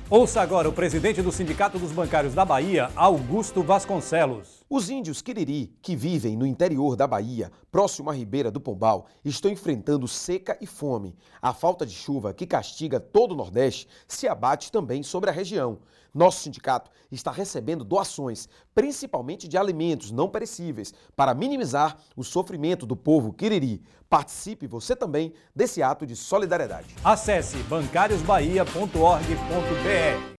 Ouça agora o presidente do Sindicato dos Bancários da Bahia, Augusto Vasconcelos. Os índios Quiriri, que vivem no interior da Bahia, próximo à Ribeira do Pombal, estão enfrentando seca e fome. A falta de chuva que castiga todo o Nordeste se abate também sobre a região. Nosso sindicato está recebendo doações, principalmente de alimentos não perecíveis, para minimizar o sofrimento do povo Quiriri. Participe você também desse ato de solidariedade. Acesse bancariosbahia.org.br.